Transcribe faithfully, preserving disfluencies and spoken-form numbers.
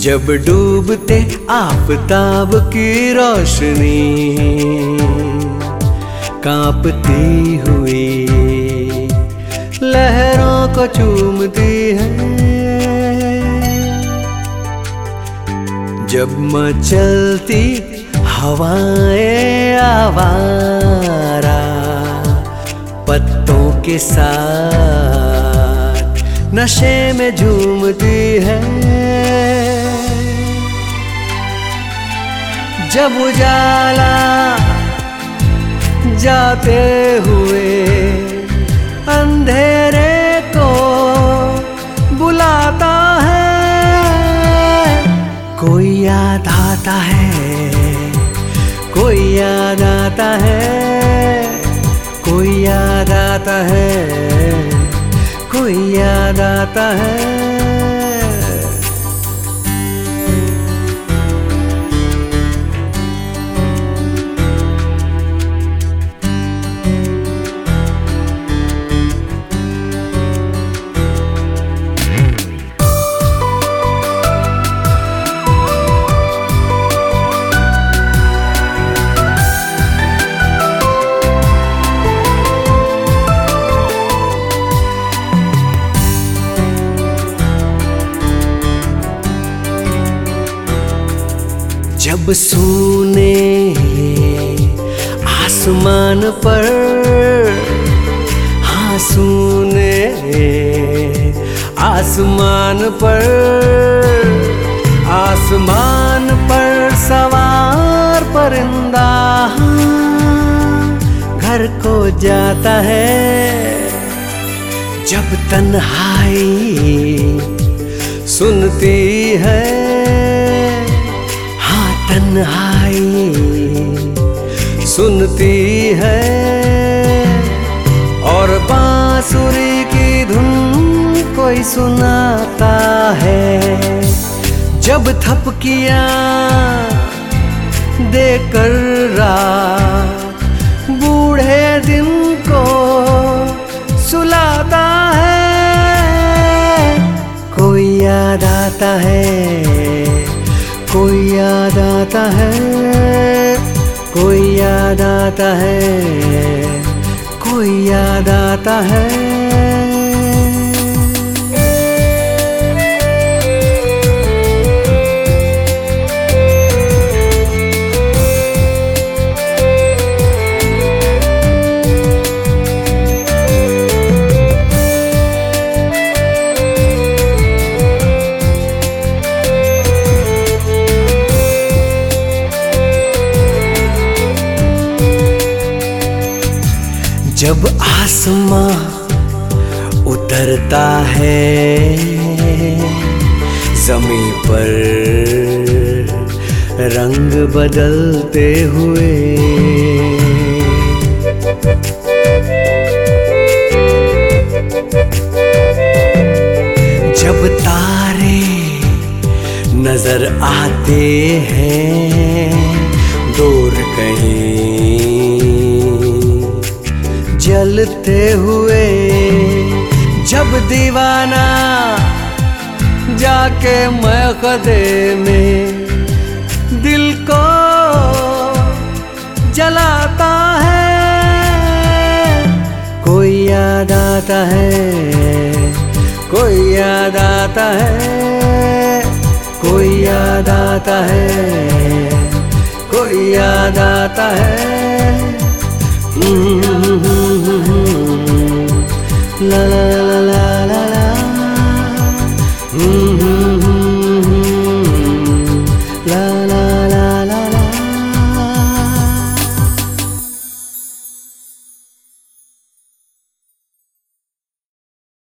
जब डूबते आफताब की रोशनी कांपती हुई लहरों को चूमती है, जब मचलती हवाएं आवारा पत्तों के साथ नशे में झूमती है, जब उजाला जाते हुए अंधेरे को बुलाता है, कोई याद आता है, कोई याद आता है, कोई याद आता है, कोई याद आता है। जब सूने आसमान पर, हाँ सूने आसमान पर, आसमान पर सवार परिंदा घर को जाता है, जब तन्हाई सुनती है, तन्हाई सुनती है, और बांसुरी की धुन कोई सुनाता है, जब थपकियां देकर रात बूढ़े दिन को सुलाता है, कोई याद आता है, कोई याद आता है, कोई याद आता है, कोई याद आता है। जब आसमां उतरता है ज़मीं पर रंग बदलते हुए, जब तारे नजर आते हैं दूर कहीं जलते हुए, जब दीवाना जाके महकदे में दिल को जलाता है, कोई याद आता है, कोई याद आता है, कोई याद आता है, कोई याद आता है। La la